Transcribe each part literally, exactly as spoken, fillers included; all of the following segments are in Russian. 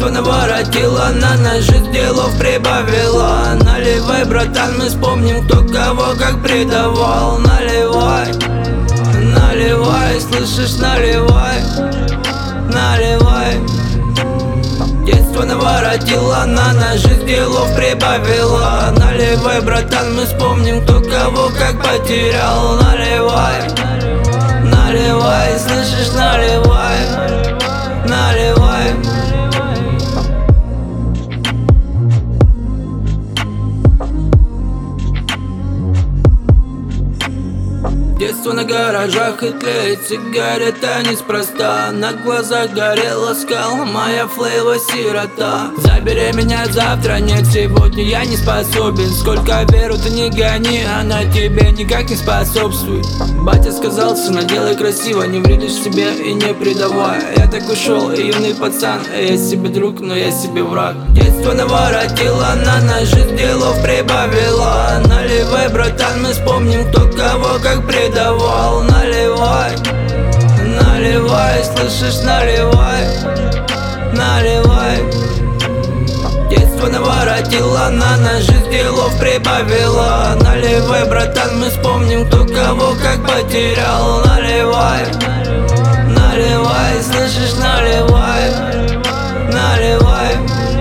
Детство наворотило, на нас жизнь делов прибавила. Наливай, братан, мы вспомним, кто кого как предавал. Наливай, наливай, слышишь, наливай, наливай. Детство наворотило, на нас жизнь делов прибавила. Наливай, братан, мы вспомним, кто кого как потерял. Наливай, наливай, слышишь, наливай, наливай. Детство на гаражах и тлеет сигарета неспроста. На глазах горела скала, моя флейва сирота. Забеременять завтра, нет, сегодня я не способен. Сколько веру ты не гони, она тебе никак не способствует. Батя сказал, сына, делай красиво, не вредишь себе и не предавай. Я так ушел, юный пацан, я себе друг, но я себе враг. Детство наворотило, на нас жизнь делов прибавила. Наливай, братан, мы вспомним, кто кого как предавал. Наливай, наливай, слышишь, наливай, наливай. Детство наворотило, на нас жизнь делов прибавила. Наливай, братан, мы вспомним, кто кого как потерял. Наливай, наливай, слышишь, наливай, наливай.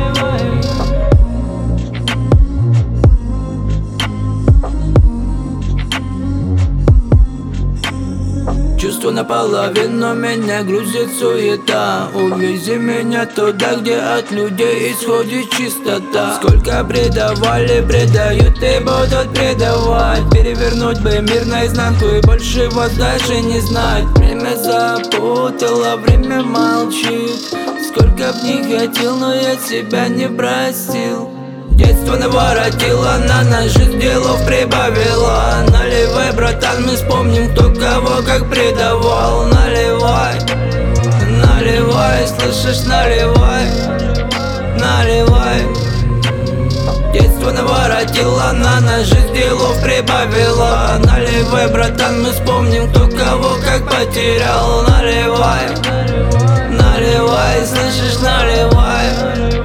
Чувство наполовину, меня грузит суета. Увези меня туда, где от людей исходит чистота. Сколько предавали, предают и будут предавать. Перевернуть бы мир наизнанку и больше вас даже не знать. Время запутало, время молчит. Сколько б не хотел, но я себя не простил. Детство наворотило, на нас жизнь делов прибавила. Наливай, братан, мы вспомним, кто кого как предавал. Наливай, наливай, слышишь, наливай, наливай. Детство наворотило, на нас жизнь делов прибавила. Наливай, братан, мы вспомним, кто кого как потерял. Наливай, наливай, слышишь, наливай.